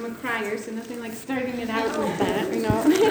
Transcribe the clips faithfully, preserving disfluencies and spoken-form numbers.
I'm a crier, so nothing like starting it out with that, you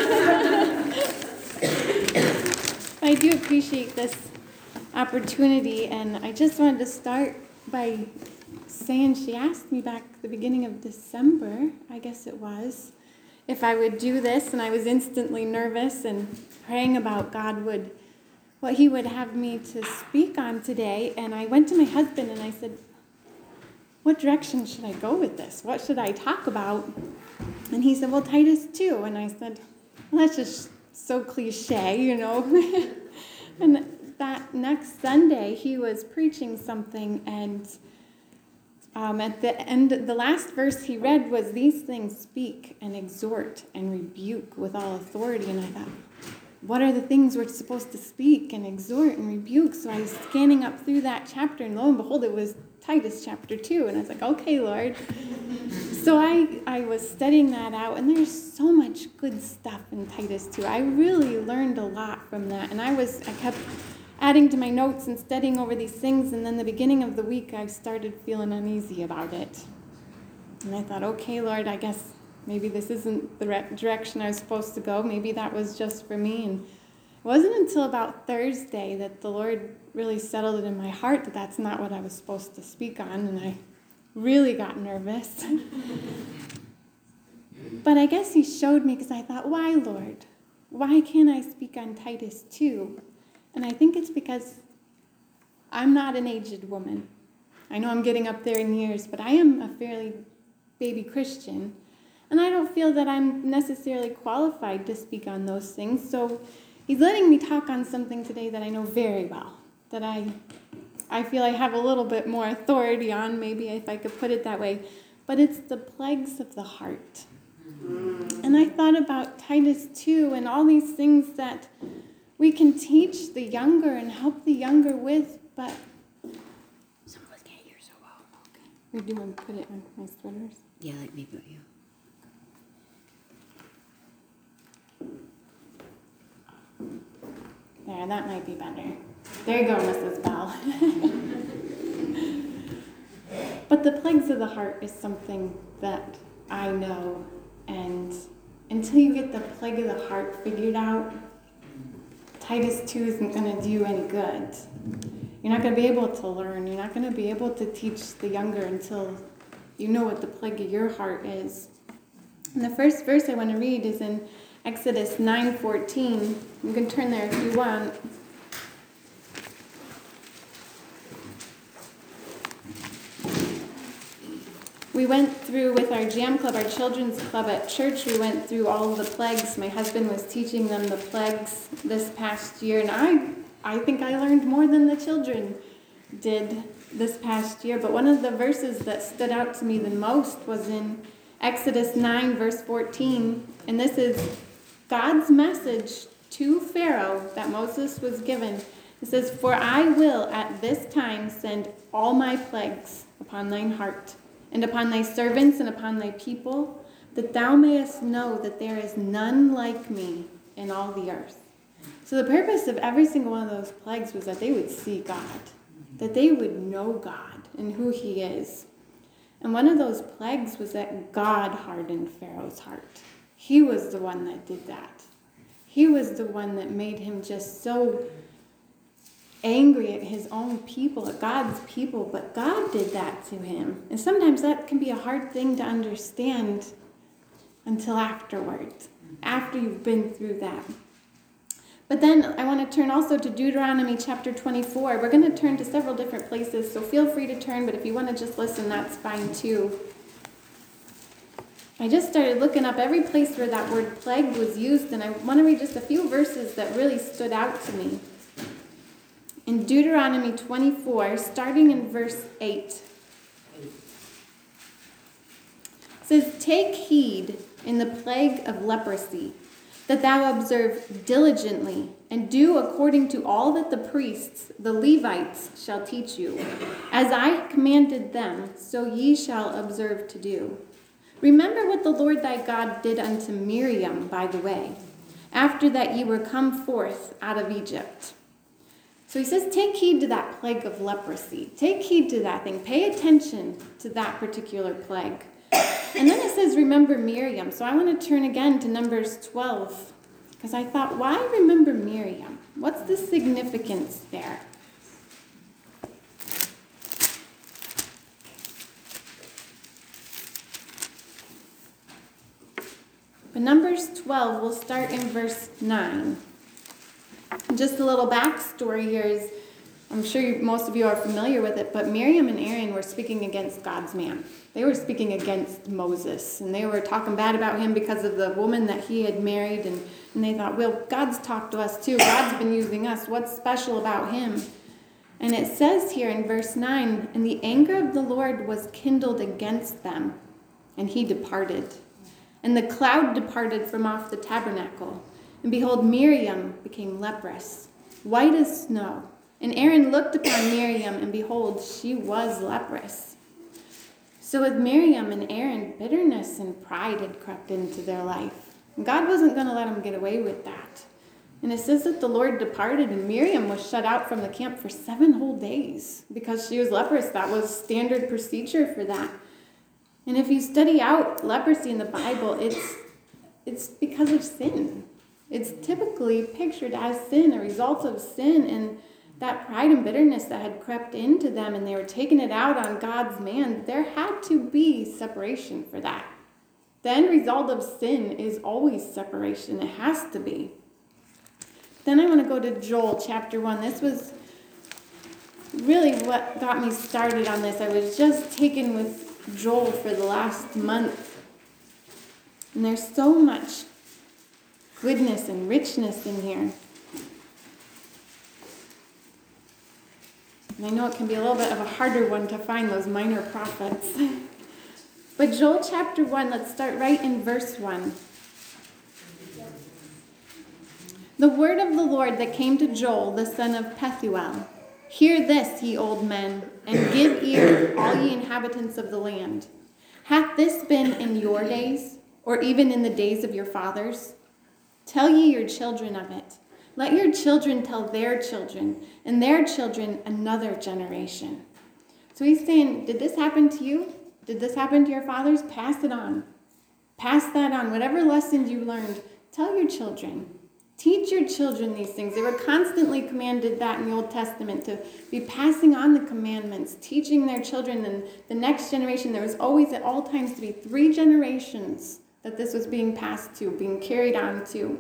know. I do appreciate this opportunity, and I just wanted to start by saying she asked me back at the beginning of December, I guess it was, if I would do this, and I was instantly nervous and praying about God would, what he would have me to speak on today. And I went to my husband and I said, what direction should I go with this? What should I talk about? And he said, well, Titus two. And I said, well, that's just so cliche, you know. And that next Sunday, he was preaching something, and Um, at the end, the last verse he read was, these things speak and exhort and rebuke with all authority. And I thought, what are the things we're supposed to speak and exhort and rebuke? So I was scanning up through that chapter, and lo and behold, it was Titus chapter two. And I was like, okay, Lord. So I, I was studying that out, and there's so much good stuff in Titus two. I really learned a lot from that. And I was, I kept adding to my notes and studying over these things, and then the beginning of the week I started feeling uneasy about it. And I thought, okay, Lord, I guess maybe this isn't the re- direction I was supposed to go. Maybe that was just for me. And it wasn't until about Thursday that the Lord really settled it in my heart that that's not what I was supposed to speak on, and I really got nervous. But I guess he showed me, because I thought, why, Lord? Why can't I speak on Titus two? And I think it's because I'm not an aged woman. I know I'm getting up there in years, but I am a fairly baby Christian. And I don't feel that I'm necessarily qualified to speak on those things. So he's letting me talk on something today that I know very well, that I, I feel I have a little bit more authority on, maybe if I could put it that way. But it's the plagues of the heart. And I thought about Titus two and all these things that we can teach the younger and help the younger with, but some of us can't hear so well. Okay. We're doing put it on my sweaters. Yeah, like me, but you. There, that might be better. There you go, Missus Bell. But the plagues of the heart is something that I know, and until you get the plague of the heart figured out, Titus two isn't going to do you any good. You're not going to be able to learn. You're not going to be able to teach the younger until you know what the plague of your heart is. And the first verse I want to read is in Exodus nine fourteen. You can turn there if you want. We went through with our jam club, our children's club at church, we went through all of the plagues. My husband was teaching them the plagues this past year, and I, I think I learned more than the children did this past year. But one of the verses that stood out to me the most was in Exodus nine, verse fourteen, and this is God's message to Pharaoh that Moses was given. It says, for I will at this time send all my plagues upon thine heart, and upon thy servants and upon thy people, that thou mayest know that there is none like me in all the earth. So the purpose of every single one of those plagues was that they would see God, that they would know God and who he is. And one of those plagues was that God hardened Pharaoh's heart. He was the one that did that. He was the one that made him just so angry at his own people, at God's people, but God did that to him. And sometimes that can be a hard thing to understand until afterwards, after you've been through that. But then I want to turn also to Deuteronomy chapter twenty-four. We're going to turn to several different places, so feel free to turn, but if you want to just listen, that's fine too. I just started looking up every place where that word plague was used, and I want to read just a few verses that really stood out to me. In Deuteronomy twenty-four, starting in verse eight, it says, take heed in the plague of leprosy, that thou observe diligently, and do according to all that the priests, the Levites, shall teach you. As I commanded them, so ye shall observe to do. Remember what the Lord thy God did unto Miriam by the way, after that ye were come forth out of Egypt. So he says, take heed to that plague of leprosy. Take heed to that thing. Pay attention to that particular plague. And then it says, remember Miriam. So I want to turn again to Numbers twelve. Because I thought, why remember Miriam? What's the significance there? But Numbers twelve, we'll start in verse nine. Just a little backstory here is, I'm sure you, most of you are familiar with it, but Miriam and Aaron were speaking against God's man. They were speaking against Moses, and they were talking bad about him because of the woman that he had married, and, and they thought, well, God's talked to us too. God's been using us. What's special about him? And it says here in verse nine, and the anger of the Lord was kindled against them, and he departed. And the cloud departed from off the tabernacle, and behold, Miriam became leprous, white as snow. And Aaron looked upon Miriam, and behold, she was leprous. So with Miriam and Aaron, bitterness and pride had crept into their life. And God wasn't going to let them get away with that. And it says that the Lord departed, and Miriam was shut out from the camp for seven whole days because she was leprous. That was standard procedure for that. And if you study out leprosy in the Bible, it's it's because of sin. It's typically pictured as sin, a result of sin, and that pride and bitterness that had crept into them, and they were taking it out on God's man. There had to be separation for that. The end result of sin is always separation. It has to be. Then I want to go to Joel chapter one. This was really what got me started on this. I was just taken with Joel for the last month. And there's so much goodness and richness in here. And I know it can be a little bit of a harder one to find, those minor prophets. But Joel chapter one, let's start right in verse one. The word of the Lord that came to Joel, the son of Pethuel. Hear this, ye old men, and give ear, all ye inhabitants of the land. Hath this been in your days, or even in the days of your fathers? Tell ye your children of it. Let your children tell their children, and their children another generation. So he's saying, did this happen to you? Did this happen to your fathers? Pass it on. Pass that on. Whatever lessons you learned, tell your children. Teach your children these things. They were constantly commanded that in the Old Testament, to be passing on the commandments, teaching their children and the next generation. There was always at all times to be three generations that this was being passed to, being carried on to.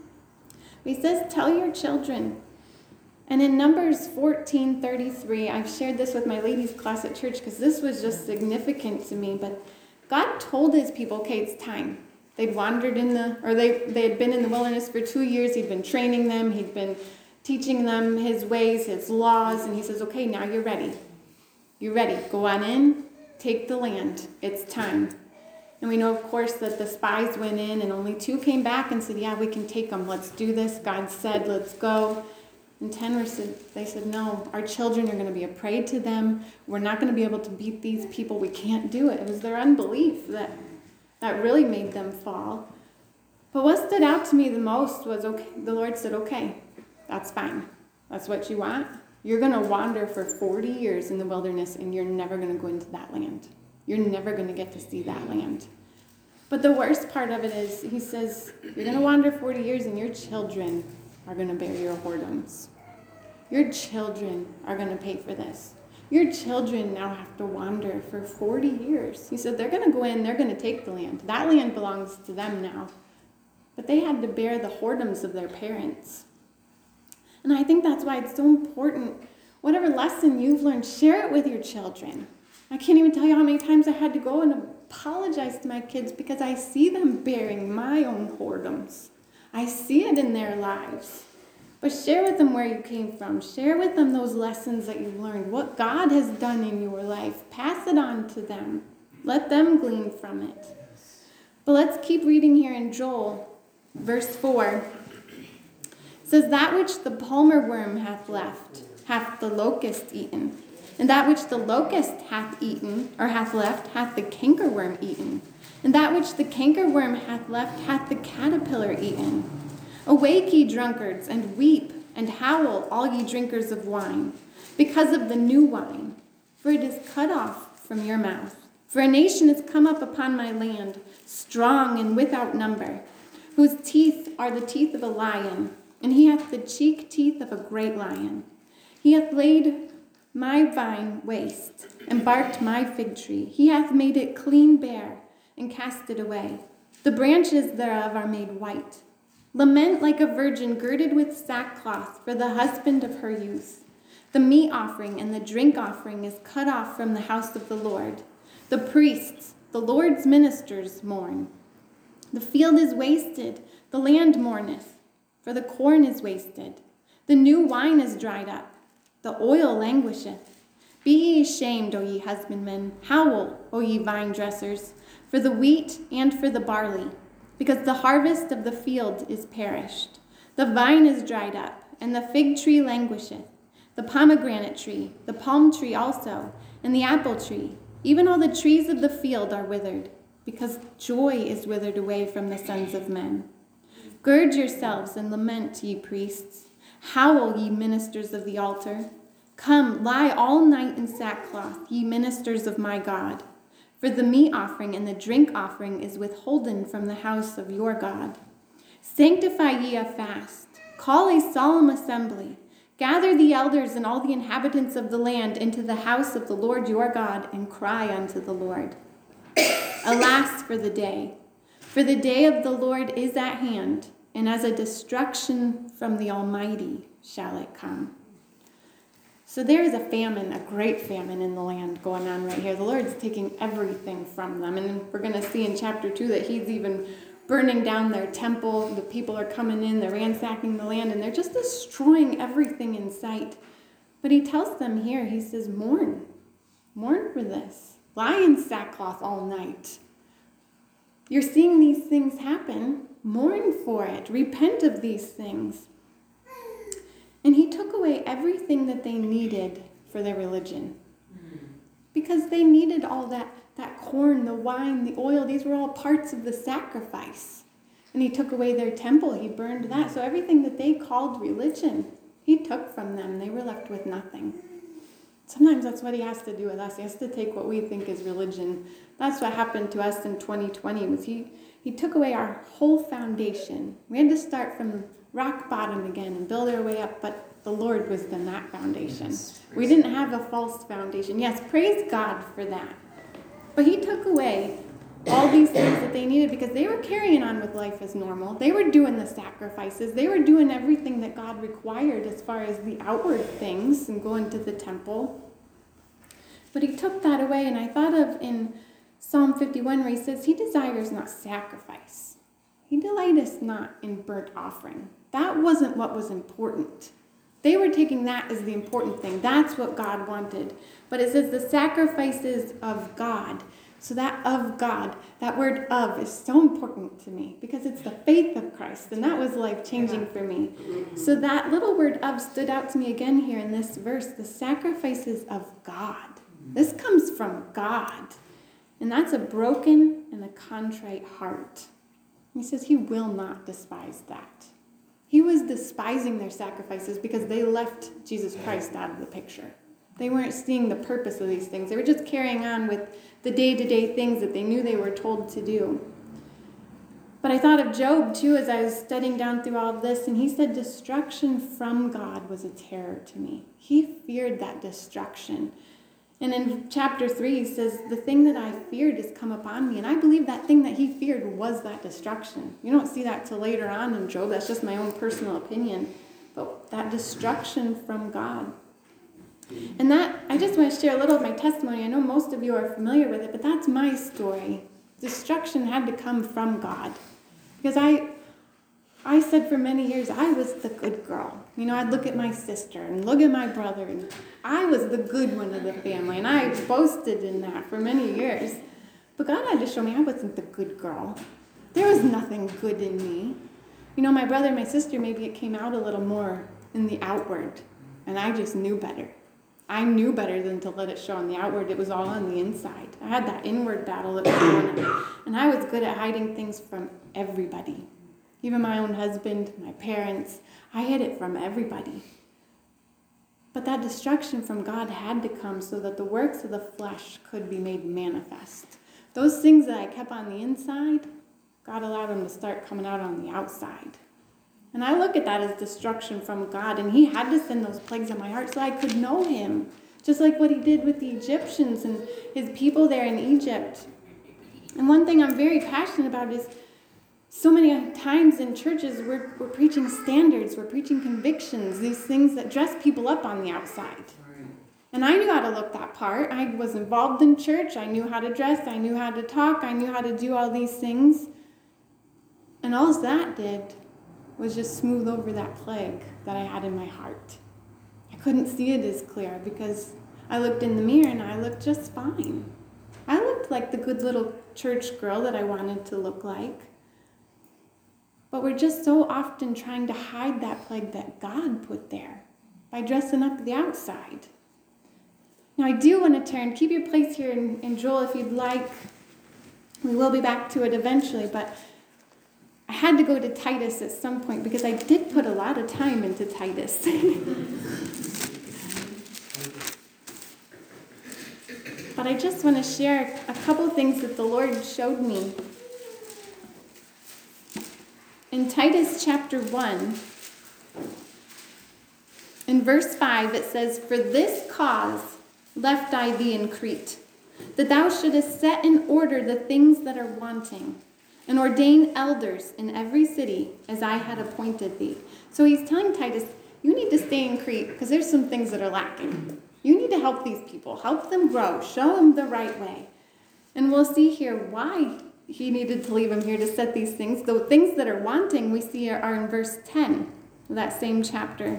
He says, tell your children. And in Numbers fourteen thirty-three, I've shared this with my ladies' class at church because this was just significant to me. But God told his people, okay, it's time. They'd wandered in the, or they, they had been in the wilderness for two years. He'd been training them. He'd been teaching them his ways, his laws. And he says, okay, now you're ready. You're ready. Go on in. Take the land. It's time. And we know, of course, that the spies went in and only two came back and said, yeah, we can take them. Let's do this. God said, let's go. And ten were said, they said, no, our children are going to be a prey to them. We're not going to be able to beat these people. We can't do it. It was their unbelief that that really made them fall. But what stood out to me the most was, okay, the Lord said, okay, that's fine. That's what you want. You're going to wander for forty years in the wilderness, and you're never going to go into that land. You're never going to get to see that land. But the worst part of it is, he says, you're going to wander forty years, and your children are going to bear your whoredoms. Your children are going to pay for this. Your children now have to wander for forty years. He said, they're going to go in, they're going to take the land. That land belongs to them now. But they had to bear the whoredoms of their parents. And I think that's why it's so important. Whatever lesson you've learned, share it with your children. I can't even tell you how many times I had to go and apologize to my kids because I see them bearing my own whoredoms. I see it in their lives. But share with them where you came from. Share with them those lessons that you've learned, what God has done in your life. Pass it on to them. Let them glean from it. But let's keep reading here in Joel, verse four. It says, that which the palmer worm hath left, hath the locust eaten. And that which the locust hath eaten, or hath left, hath the cankerworm eaten. And that which the cankerworm hath left, hath the caterpillar eaten. Awake, ye drunkards, and weep, and howl, all ye drinkers of wine, because of the new wine, for it is cut off from your mouth. For a nation has come up upon my land, strong and without number, whose teeth are the teeth of a lion, and he hath the cheek teeth of a great lion. He hath laid my vine waste, and barked my fig tree. He hath made it clean bare, and cast it away. The branches thereof are made white. Lament like a virgin girded with sackcloth for the husband of her youth. The meat offering and the drink offering is cut off from the house of the Lord. The priests, the Lord's ministers, mourn. The field is wasted, the land mourneth, for the corn is wasted. The new wine is dried up, the oil languisheth. Be ye ashamed, O ye husbandmen, howl, O ye vine dressers, for the wheat and for the barley, because the harvest of the field is perished. The vine is dried up, and the fig tree languisheth, the pomegranate tree, the palm tree also, and the apple tree. Even all the trees of the field are withered, because joy is withered away from the sons of men. Gird yourselves and lament, ye priests. Howl, ye ministers of the altar. Come, lie all night in sackcloth, ye ministers of my God. For the meat offering and the drink offering is withholden from the house of your God. Sanctify ye a fast. Call a solemn assembly. Gather the elders and all the inhabitants of the land into the house of the Lord your God, and cry unto the Lord. Alas for the day! For the day of the Lord is at hand, and as a destruction from the Almighty shall it come. So there is a famine, a great famine in the land going on right here. The Lord's taking everything from them. And we're going to see in chapter two that he's even burning down their temple. The people are coming in, they're ransacking the land, and they're just destroying everything in sight. But he tells them here, he says, mourn. Mourn for this. Lie in sackcloth all night. You're seeing these things happen. Mourn for it. Repent of these things. And he took away everything that they needed for their religion. Because they needed all that, that corn, the wine, the oil. These were all parts of the sacrifice. And he took away their temple. He burned that. So everything that they called religion, he took from them. They were left with nothing. Sometimes that's what he has to do with us. He has to take what we think is religion. That's what happened to us in twenty twenty. Was he, he took away our whole foundation. We had to start from rock bottom again and build our way up, but the Lord was in that foundation. Yes, we didn't have a false foundation. Yes, praise God for that. But he took away all these things that they needed because they were carrying on with life as normal. They were doing the sacrifices. They were doing everything that God required as far as the outward things and going to the temple. But he took that away, and I thought of in Psalm fifty-one where he says, he desires not sacrifice. He delighteth not in burnt offering. That wasn't what was important. They were taking that as the important thing. That's what God wanted. But it says the sacrifices of God. So that of God, that word of is so important to me because it's the faith of Christ. And that was life-changing for me. So that little word of stood out to me again here in this verse. The sacrifices of God. This comes from God. And that's a broken and a contrite heart. He says he will not despise that. He was despising their sacrifices because they left Jesus Christ out of the picture. They weren't seeing the purpose of these things. They were just carrying on with the day-to-day things that they knew they were told to do. But I thought of Job, too, as I was studying down through all of this, and he said destruction from God was a terror to me. He feared that destruction. And in chapter three, he says, the thing that I feared has come upon me. And I believe that thing that he feared was that destruction. You don't see that till later on in Job. That's just my own personal opinion. But that destruction from God. And that, I just want to share a little of my testimony. I know most of you are familiar with it, but that's my story. Destruction had to come from God. Because I I said for many years, I was the good girl. You know, I'd look at my sister and look at my brother, and I was the good one of the family, and I boasted in that for many years. But God had to show me I wasn't the good girl. There was nothing good in me. You know, my brother and my sister, maybe it came out a little more in the outward, and I just knew better. I knew better than to let it show on the outward. It was all on the inside. I had that inward battle that was going on, and I was good at hiding things from everybody. Even my own husband, my parents, I hid it from everybody. But that destruction from God had to come so that the works of the flesh could be made manifest. Those things that I kept on the inside, God allowed them to start coming out on the outside. And I look at that as destruction from God, and he had to send those plagues on my heart so I could know him, just like what he did with the Egyptians and his people there in Egypt. And one thing I'm very passionate about is so many times in churches we're, we're preaching standards, we're preaching convictions, these things that dress people up on the outside. And I knew how to look that part. I was involved in church, I knew how to dress, I knew how to talk, I knew how to do all these things. And all that did was just smooth over that plague that I had in my heart. I couldn't see it as clear because I looked in the mirror and I looked just fine. I looked like the good little church girl that I wanted to look like. But we're just so often trying to hide that plague that God put there by dressing up the outside. Now I do want to turn, keep your place here in, in Joel if you'd like. We will be back to it eventually, but I had to go to Titus at some point because I did put a lot of time into Titus. But I just want to share a couple things that the Lord showed me. In Titus chapter one, in verse five, it says, "For this cause left I thee in Crete, that thou shouldest set in order the things that are wanting, and ordain elders in every city as I had appointed thee." So he's telling Titus, you need to stay in Crete because there's some things that are lacking. You need to help these people, help them grow, show them the right way. And we'll see here why he needed to leave him here to set these things. The things that are wanting we see are in verse ten of that same chapter.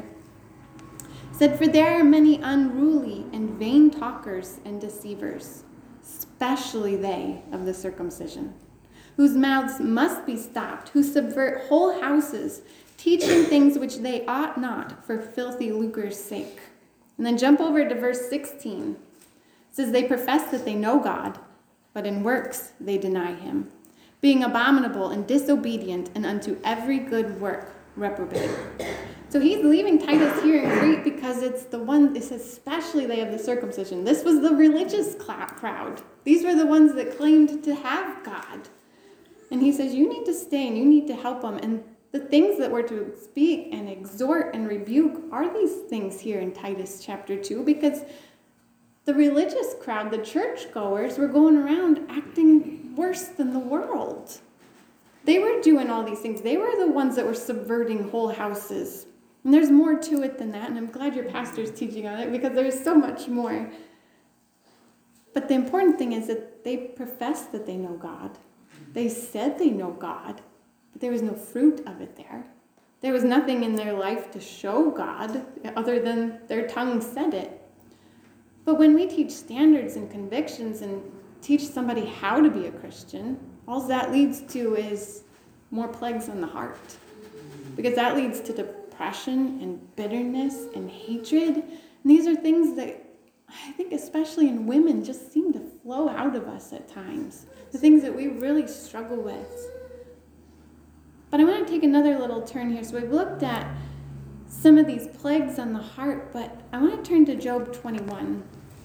It said, "For there are many unruly and vain talkers and deceivers, especially they of the circumcision, whose mouths must be stopped, who subvert whole houses, teaching things which they ought not for filthy lucre's sake." And then jump over to verse sixteen. It says, "They profess that they know God, but in works they deny him, being abominable and disobedient, and unto every good work reprobate." So he's leaving Titus here in Crete because it's the one, it says, especially they of the circumcision. This was the religious crowd. These were the ones that claimed to have God. And he says, you need to stay and you need to help them. And the things that we're to speak and exhort and rebuke are these things here in Titus chapter two, because the religious crowd, the churchgoers, were going around acting worse than the world. They were doing all these things. They were the ones that were subverting whole houses. And there's more to it than that, and I'm glad your pastor's teaching on it because there's so much more. But the important thing is that they professed that they know God. They said they know God, but there was no fruit of it there. There was nothing in their life to show God other than their tongue said it. But when we teach standards and convictions and teach somebody how to be a Christian, all that leads to is more plagues on the heart. Because that leads to depression and bitterness and hatred. And these are things that I think especially in women just seem to flow out of us at times. The things that we really struggle with. But I want to take another little turn here. So we've looked at some of these plagues on the heart, but I want to turn to Job twenty-one.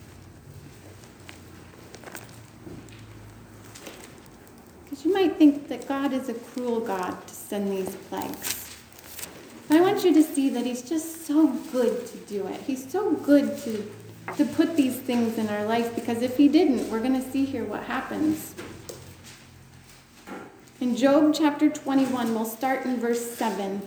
Because you might think that God is a cruel God to send these plagues. But I want you to see that he's just so good to do it. He's so good to, to put these things in our life, because if he didn't, we're going to see here what happens. In Job chapter twenty-one, we'll start in verse seven.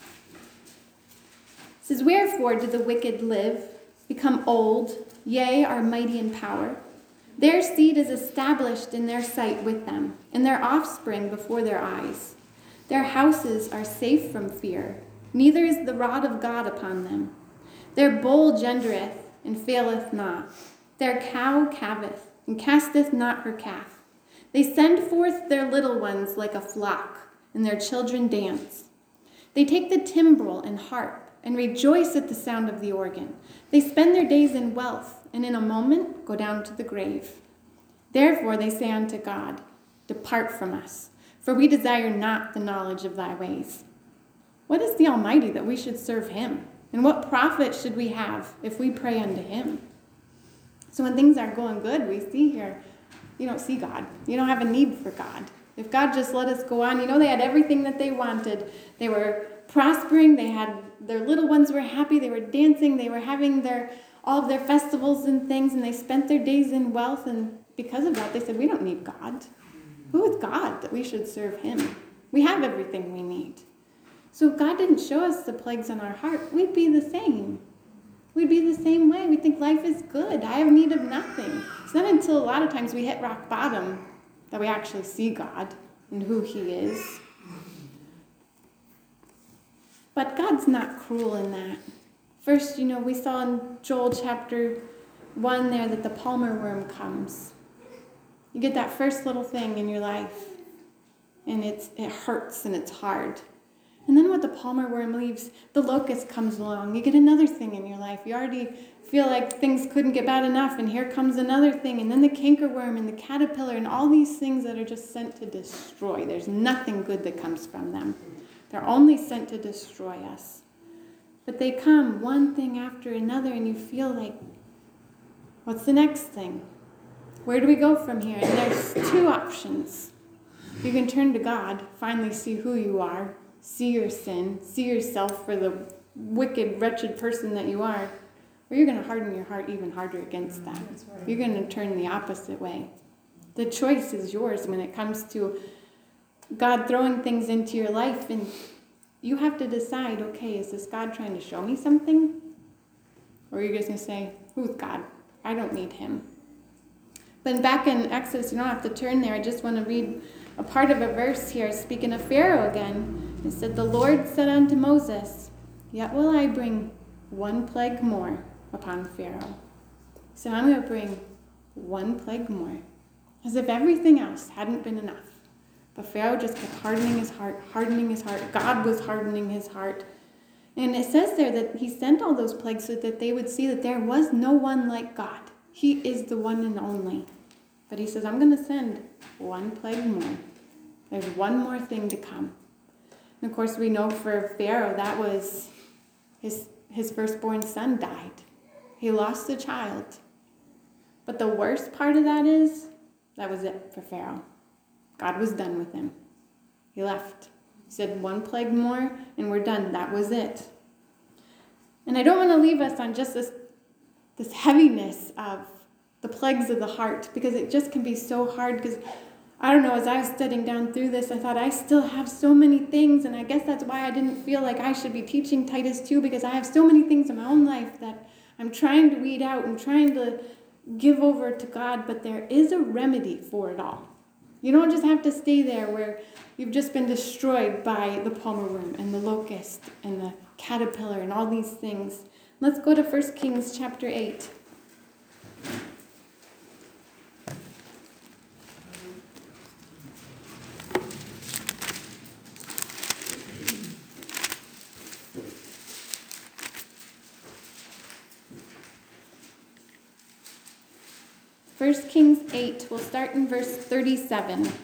It says, "Wherefore did the wicked live, become old, yea, are mighty in power? Their seed is established in their sight with them, and their offspring before their eyes. Their houses are safe from fear, neither is the rod of God upon them. Their bull gendereth, and faileth not. Their cow calveth, and casteth not her calf. They send forth their little ones like a flock, and their children dance. They take the timbrel and harp, and rejoice at the sound of the organ. They spend their days in wealth, and in a moment go down to the grave. Therefore they say unto God, Depart from us, for we desire not the knowledge of thy ways. What is the Almighty that we should serve him? And what profit should we have if we pray unto him? So when things are going good, we see here, you don't see God. You don't have a need for God. If God just let us go on, you know, they had everything that they wanted. They were prospering. They had, their little ones were happy. They were dancing. They were having their, all of their festivals and things, and they spent their days in wealth. And because of that, they said, we don't need God. Who is God that we should serve him? We have everything we need. So if God didn't show us the plagues in our heart, we'd be the same. We'd be the same way. We'd think life is good. I have need of nothing. It's not until a lot of times we hit rock bottom that we actually see God and who he is. But God's not cruel in that. First, you know, we saw in Joel chapter one there that the palmer worm comes. You get that first little thing in your life, and it's it hurts and it's hard. And then when the palmer worm leaves, the locust comes along. You get another thing in your life. You already feel like things couldn't get bad enough, and here comes another thing. And then the cankerworm and the caterpillar and all these things that are just sent to destroy. There's nothing good that comes from them. They're only sent to destroy us. But they come one thing after another, and you feel like, what's the next thing? Where do we go from here? And there's two options. You can turn to God, finally see who you are, see your sin, see yourself for the wicked, wretched person that you are, or you're going to harden your heart even harder against that. Right. You're going to turn the opposite way. The choice is yours when it comes to God throwing things into your life, and you have to decide, okay, is this God trying to show me something? Or you're just going to say, who's God? I don't need him. But back in Exodus, you don't have to turn there. I just want to read a part of a verse here, speaking of Pharaoh again. It said, the Lord said unto Moses, yet will I bring one plague more upon Pharaoh. So I'm going to bring one plague more. As if everything else hadn't been enough. But Pharaoh just kept hardening his heart, hardening his heart. God was hardening his heart. And it says there that he sent all those plagues so that they would see that there was no one like God. He is the one and only. But he says, I'm going to send one plague more. There's one more thing to come. And of course, we know for Pharaoh, that was his, his firstborn son died. He lost a child. But the worst part of that is, that was it for Pharaoh. God was done with him. He left. He said, one plague more, and we're done. That was it. And I don't want to leave us on just this, this heaviness of the plagues of the heart, because it just can be so hard, because I don't know, as I was studying down through this, I thought I still have so many things, and I guess that's why I didn't feel like I should be teaching Titus two, because I have so many things in my own life that I'm trying to weed out and trying to give over to God, but there is a remedy for it all. You don't just have to stay there where you've just been destroyed by the palmer worm and the locust and the caterpillar and all these things. Let's go to First Kings chapter eight. First Kings eight, we'll start in verse thirty-seven. It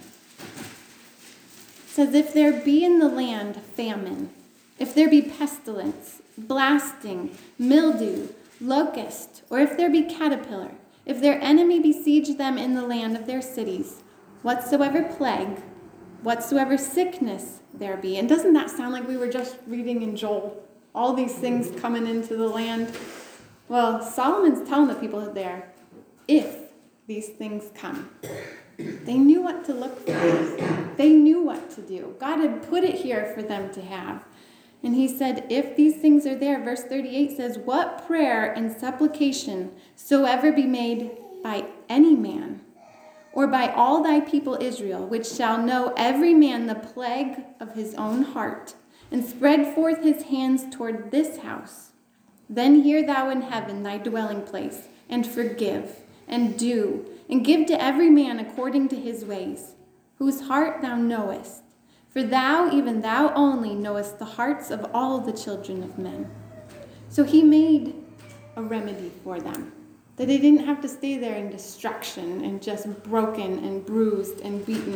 says, if there be in the land famine, if there be pestilence, blasting, mildew, locust, or if there be caterpillar, if their enemy besiege them in the land of their cities, whatsoever plague, whatsoever sickness there be. And doesn't that sound like we were just reading in Joel? All these things coming into the land. Well, Solomon's telling the people there, if these things come. They knew what to look for. They knew what to do. God had put it here for them to have. And he said, if these things are there, verse thirty-eight says, what prayer and supplication soever be made by any man, or by all thy people Israel, which shall know every man the plague of his own heart, and spread forth his hands toward this house, then hear thou in heaven thy dwelling place, and forgive, and do, and give to every man according to his ways, whose heart thou knowest. For thou, even thou only, knowest the hearts of all the children of men. So he made a remedy for them, that they didn't have to stay there in destruction and just broken and bruised and beaten.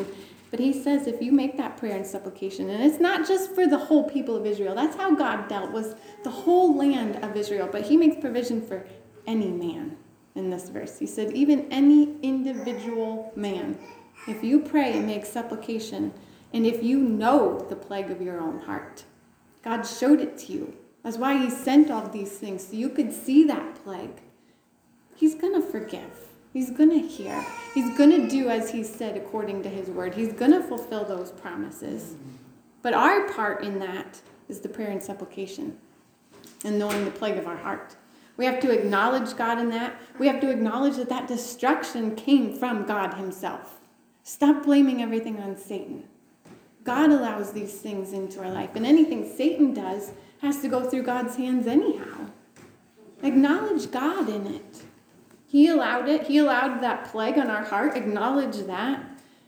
But he says if you make that prayer and supplication, and it's not just for the whole people of Israel. That's how God dealt, was the whole land of Israel. But he makes provision for any man in this verse. He said even any individual man. If you pray and make supplication, and if you know the plague of your own heart, God showed it to you. That's why he sent all these things, so you could see that plague. He's going to forgive. He's going to hear. He's going to do as he said according to his word. He's going to fulfill those promises. But our part in that is the prayer and supplication and knowing the plague of our heart. We have to acknowledge God in that. We have to acknowledge that that destruction came from God himself. Stop blaming everything on Satan. God allows these things into our life. And anything Satan does has to go through God's hands anyhow. Acknowledge God in it. He allowed it. He allowed that plague on our heart. Acknowledge that.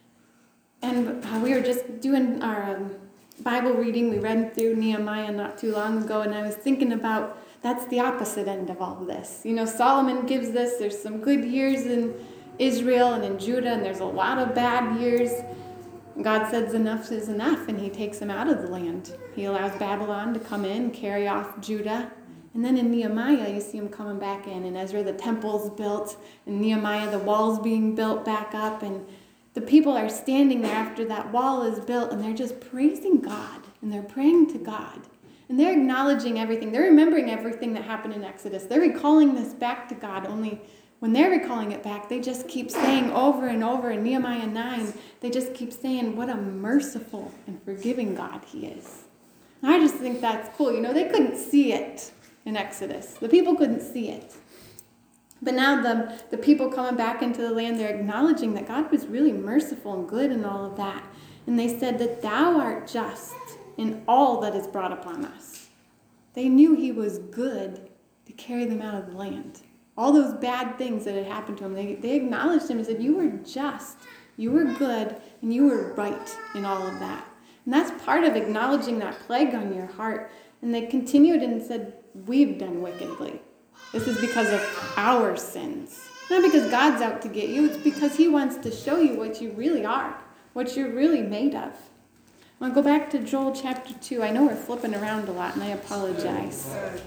And we were just doing our um, Bible reading. We read through Nehemiah not too long ago, and I was thinking about that's the opposite end of all of this. You know, Solomon gives this. There's some good years in Israel and in Judah, and there's a lot of bad years. God says enough is enough, and he takes them out of the land. He allows Babylon to come in, carry off Judah. And then in Nehemiah, you see him coming back in. And Ezra, the temple's built. And Nehemiah, the wall's being built back up. And the people are standing there after that wall is built. And they're just praising God. And they're praying to God. And they're acknowledging everything. They're remembering everything that happened in Exodus. They're recalling this back to God. Only when they're recalling it back, they just keep saying over and over in Nehemiah nine, they just keep saying what a merciful and forgiving God he is. And I just think that's cool. You know, they couldn't see it in Exodus. The people couldn't see it. But now the, the people coming back into the land, they're acknowledging that God was really merciful and good and all of that. And they said that thou art just in all that is brought upon us. They knew he was good to carry them out of the land. All those bad things that had happened to him, they, they acknowledged him and said, you were just, you were good, and you were right in all of that. And that's part of acknowledging that plague on your heart. And they continued and said, we've done wickedly. This is because of our sins. Not because God's out to get you. It's because he wants to show you what you really are, what you're really made of. I want to go back to Joel chapter two. I know we're flipping around a lot, and I apologize.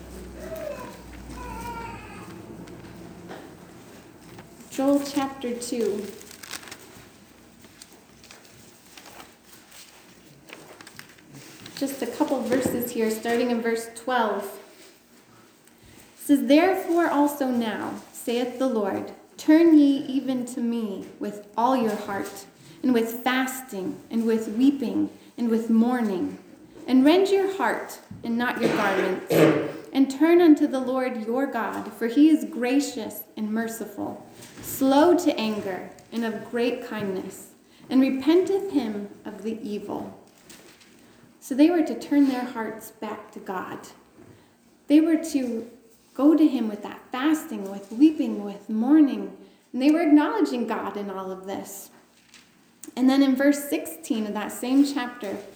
Joel chapter two. Just a couple verses here, starting in verse twelve. It says, therefore also now, saith the Lord, turn ye even to me with all your heart, and with fasting, and with weeping, and with mourning, and rend your heart, and not your garments, and turn unto the Lord your God, for he is gracious and merciful, slow to anger, and of great kindness, and repenteth him of the evil. So they were to turn their hearts back to God. They were to go to him with that fasting, with weeping, with mourning. And they were acknowledging God in all of this. And then in verse sixteen of that same chapter, it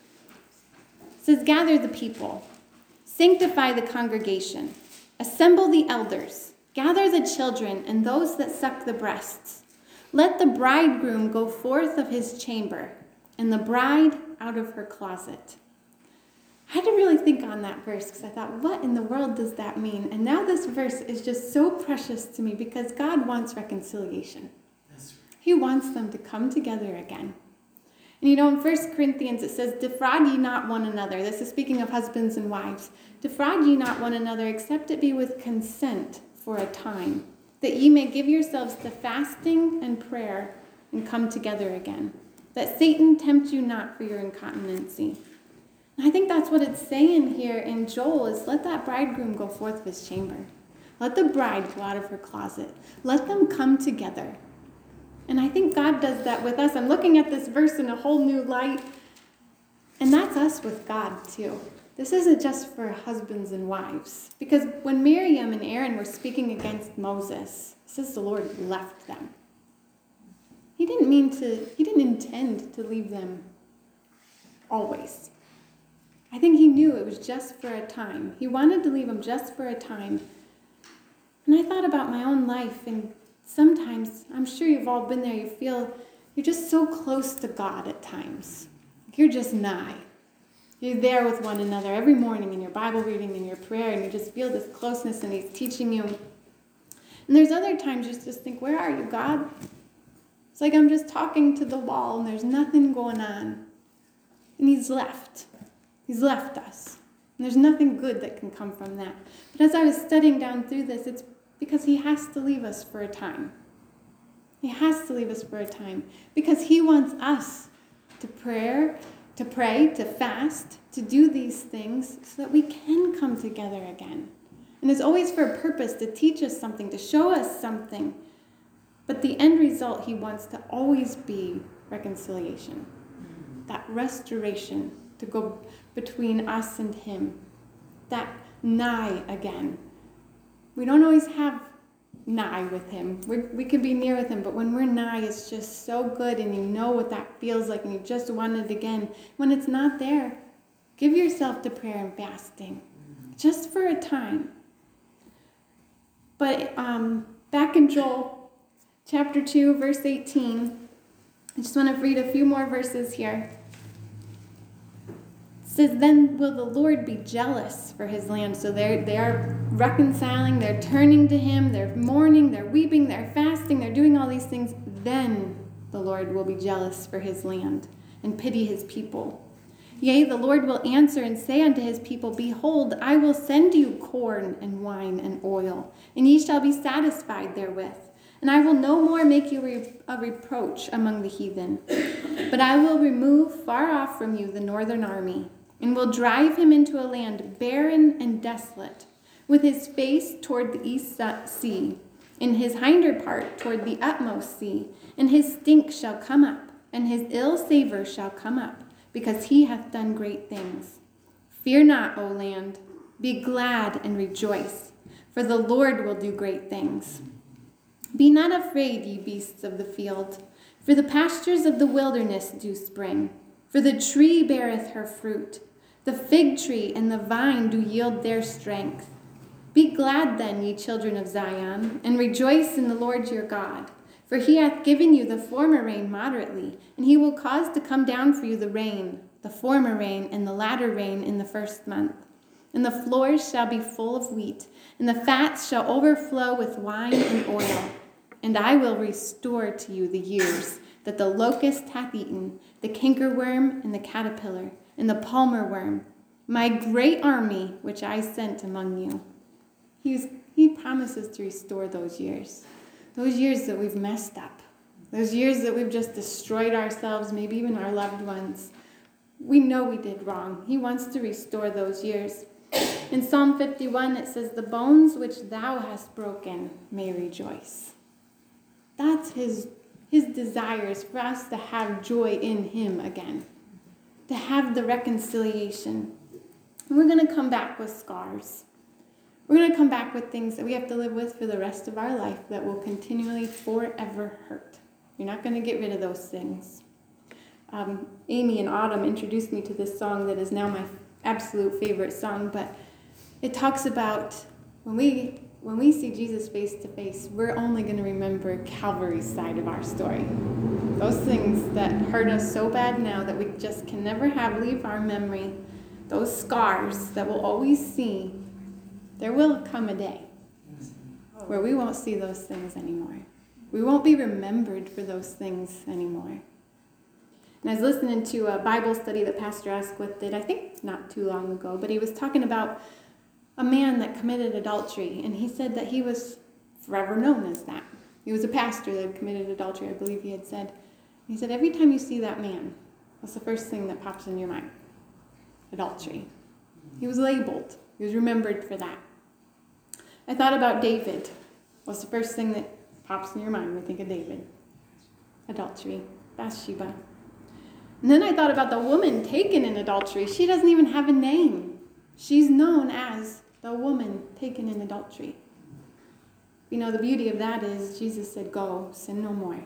says, gather the people, sanctify the congregation, assemble the elders, gather the children and those that suck the breasts. Let the bridegroom go forth of his chamber, and the bride out of her closet. I had to really think on that verse because I thought, what in the world does that mean? And now this verse is just so precious to me because God wants reconciliation. That's right. He wants them to come together again. And you know, in First Corinthians it says, defraud ye not one another. This is speaking of husbands and wives. Defraud ye not one another, except it be with consent for a time, that ye may give yourselves to fasting and prayer and come together again, that Satan tempt you not for your incontinency. And I think that's what it's saying here in Joel is let that bridegroom go forth of his chamber. Let the bride go out of her closet. Let them come together. And I think God does that with us. I'm looking at this verse in a whole new light. And that's us with God too. This isn't just for husbands and wives. Because when Miriam and Aaron were speaking against Moses, it says the Lord left them. He didn't mean to, he didn't intend to leave them always. I think he knew it was just for a time. He wanted to leave them just for a time. And I thought about my own life, and sometimes, I'm sure you've all been there, you feel you're just so close to God at times. You're just nigh. You're there with one another every morning in your Bible reading and your prayer, and you just feel this closeness, and he's teaching you. And there's other times you just think, where are you, God? It's like I'm just talking to the wall, and there's nothing going on. And he's left. He's left us. And there's nothing good that can come from that. But as I was studying down through this, it's because he has to leave us for a time. He has to leave us for a time. Because he wants us to prayer, to pray, to fast, to do these things so that we can come together again. And it's always for a purpose, to teach us something, to show us something. But the end result, he wants to always be reconciliation. That restoration to go between us and him. That nigh again. We don't always have nigh with him. We're, we can be near with him, but when we're nigh, it's just so good, and you know what that feels like, and you just want it again. When it's not there, give yourself to prayer and fasting, just for a time. But um, back in Joel chapter two, verse eighteen, I just want to read a few more verses here. It says, then will the Lord be jealous for his land. So they're, they are reconciling, they're turning to him, they're mourning, they're weeping, they're fasting, they're doing all these things. Then the Lord will be jealous for his land and pity his people. Yea, the Lord will answer and say unto his people, behold, I will send you corn and wine and oil, and ye shall be satisfied therewith. And I will no more make you re- a reproach among the heathen, but I will remove far off from you the northern army, and will drive him into a land barren and desolate, with his face toward the east sea, and his hinder part toward the utmost sea. And his stink shall come up, and his ill savor shall come up, because he hath done great things. Fear not, O land, be glad and rejoice, for the Lord will do great things. Be not afraid, ye beasts of the field, for the pastures of the wilderness do spring. For the tree beareth her fruit, the fig tree and the vine do yield their strength. Be glad then, ye children of Zion, and rejoice in the Lord your God. For he hath given you the former rain moderately, and he will cause to come down for you the rain, the former rain and the latter rain in the first month. And the floors shall be full of wheat, and the fats shall overflow with wine and oil. And I will restore to you the years that the locust hath eaten, the cankerworm and the caterpillar, and the palmer worm, my great army which I sent among you. He's, he promises to restore those years. Those years that we've messed up. Those years that we've just destroyed ourselves, maybe even our loved ones. We know we did wrong. He wants to restore those years. In Psalm fifty-one, it says, the bones which thou hast broken may rejoice. That's his, his desires for us to have joy in him again. To have the reconciliation. And we're going to come back with scars. We're going to come back with things that we have to live with for the rest of our life that will continually forever hurt. You're not going to get rid of those things. Um, Amy and Autumn introduced me to this song that is now my absolute favorite song, but it talks about when we when we see Jesus face to face, we're only going to remember Calvary's side of our story. Those things that hurt us so bad now that we just can never have leave our memory, those scars that we'll always see, there will come a day where we won't see those things anymore. We won't be remembered for those things anymore. And I was listening to a Bible study that Pastor Asquith did, I think not too long ago, but he was talking about a man that committed adultery, and he said that he was forever known as that. He was a pastor that had committed adultery, I believe he had said. He said, every time you see that man, what's the first thing that pops in your mind? Adultery. He was labeled. He was remembered for that. I thought about David. What's the first thing that pops in your mind when you think of David? Adultery. Bathsheba. And then I thought about the woman taken in adultery. She doesn't even have a name. She's known as the woman taken in adultery. You know, the beauty of that is Jesus said, go, sin no more.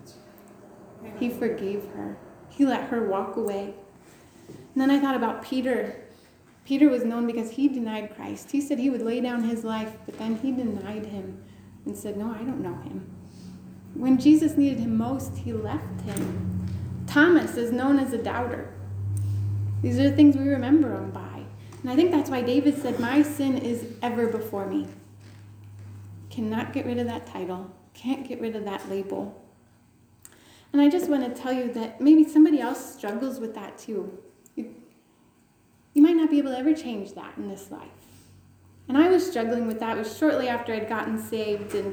He forgave her. He let her walk away. And then I thought about Peter. Peter was known because he denied Christ. He said he would lay down his life, but then he denied him and said, no, I don't know him. When Jesus needed him most, he left him. Thomas is known as a doubter. These are the things we remember him by. And I think that's why David said, my sin is ever before me. Cannot get rid of that title. Can't get rid of that label. And I just want to tell you that maybe somebody else struggles with that too. You, you might not be able to ever change that in this life. And I was struggling with that. It was shortly after I'd gotten saved, and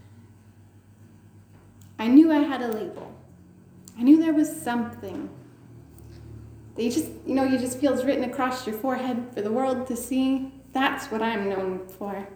I knew I had a label. I knew there was something that you just, you know, you just feel is written across your forehead for the world to see. That's what I'm known for.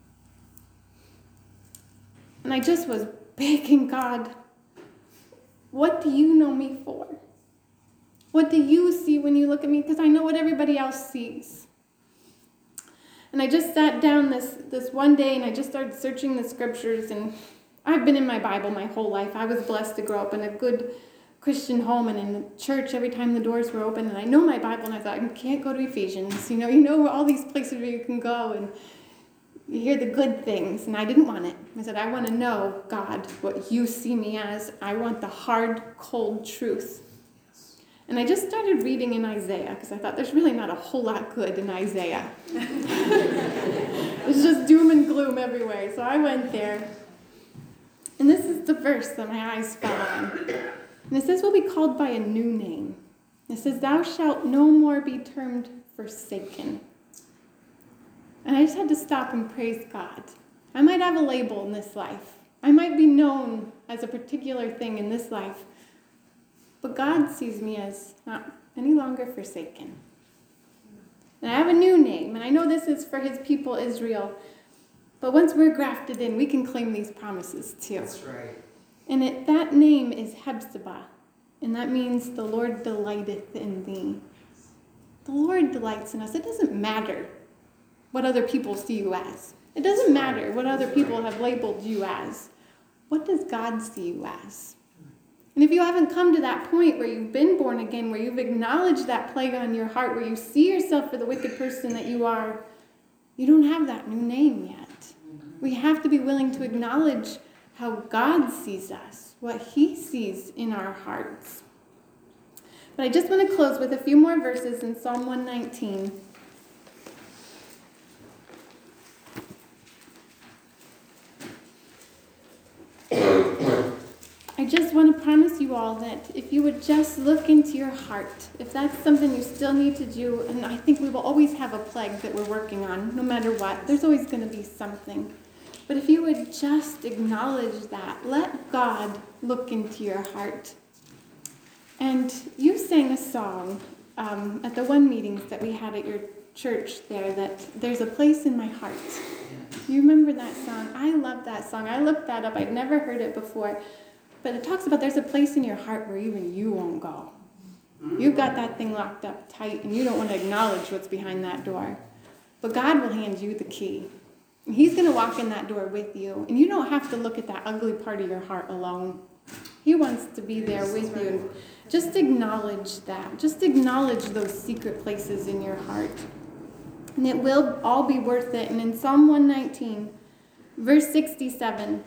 And I just was begging God, what do you know me for? What do you see when you look at me? Because I know what everybody else sees. And I just sat down this, this one day and I just started searching the scriptures. And I've been in my Bible my whole life. I was blessed to grow up in a good Christian home and in the church every time the doors were open. And I know my Bible, and I thought, I can't go to Ephesians. You know, you know all these places where you can go and you hear the good things. And I didn't want it. I said, I want to know, God, what you see me as. I want the hard, cold truth. And I just started reading in Isaiah, because I thought there's really not a whole lot good in Isaiah. It's just doom and gloom everywhere. So I went there. And this is the verse that my eyes fell on. And it says, we'll be called by a new name. It says, thou shalt no more be termed forsaken. And I just had to stop and praise God. I might have a label in this life. I might be known as a particular thing in this life. But God sees me as not any longer forsaken. And I have a new name, and I know this is for his people Israel. But once we're grafted in, we can claim these promises too. That's right. And it, that name is Hebzibah, and that means the Lord delighteth in thee. The Lord delights in us. It doesn't matter what other people see you as. It doesn't matter what other people have labeled you as. What does God see you as? And if you haven't come to that point where you've been born again, where you've acknowledged that plague on your heart, where you see yourself for the wicked person that you are, you don't have that new name yet. We have to be willing to acknowledge how God sees us, what he sees in our hearts. But I just want to close with a few more verses in Psalm one nineteen. I just want to promise you all that if you would just look into your heart, if that's something you still need to do, and I think we will always have a plague that we're working on, no matter what. There's always going to be something. But if you would just acknowledge that, let God look into your heart. And you sang a song um, at the one meetings that we had at your church there, that there's a place in my heart. You remember that song? I love that song. I looked that up. I'd never heard it before. But it talks about there's a place in your heart where even you won't go. You've got that thing locked up tight, and you don't want to acknowledge what's behind that door. But God will hand you the key. And he's going to walk in that door with you. And you don't have to look at that ugly part of your heart alone. He wants to be there with you. And just acknowledge that. Just acknowledge those secret places in your heart. And it will all be worth it. And in Psalm one nineteen, verse sixty-seven,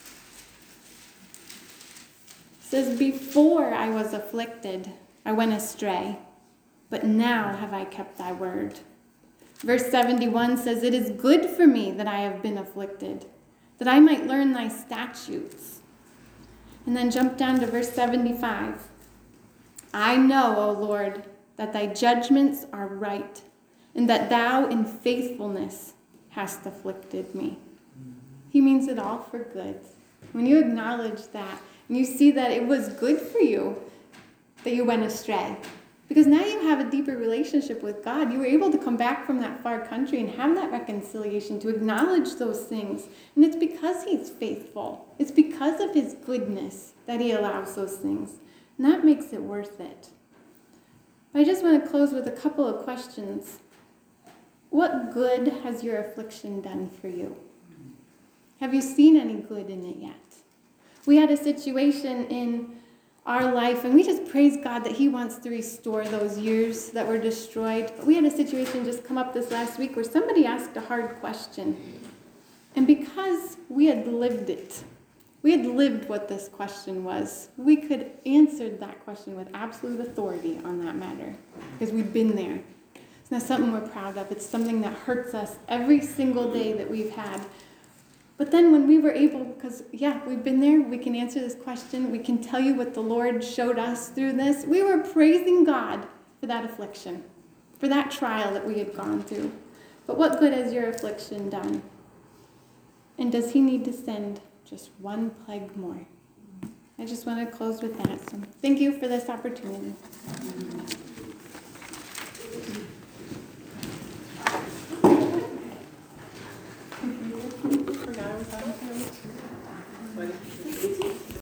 it says, before I was afflicted, I went astray, but now have I kept thy word. Verse seventy-one says, it is good for me that I have been afflicted, that I might learn thy statutes. And then jump down to verse seventy-five. I know, O Lord, that thy judgments are right, and that thou in faithfulness hast afflicted me. He means it all for good. When you acknowledge that, and you see that it was good for you that you went astray, because now you have a deeper relationship with God. You were able to come back from that far country and have that reconciliation, to acknowledge those things. And it's because he's faithful. It's because of his goodness that he allows those things. And that makes it worth it. I just want to close with a couple of questions. What good has your affliction done for you? Have you seen any good in it yet? We had a situation in our life, and we just praise God that he wants to restore those years that were destroyed. But we had a situation just come up this last week where somebody asked a hard question. And because we had lived it, We had lived what this question was. We could answer that question with absolute authority on that matter because we'd been there. It's not something we're proud of. It's something that hurts us every single day that we've had. But then when we were able, because yeah, we've been there, we can answer this question, we can tell you what the Lord showed us through this. We were praising God for that affliction, for that trial that we had gone through. But what good has your affliction done? And does he need to send just one plague more? I just want to close with that. So thank you for this opportunity. Forgot I was on camera.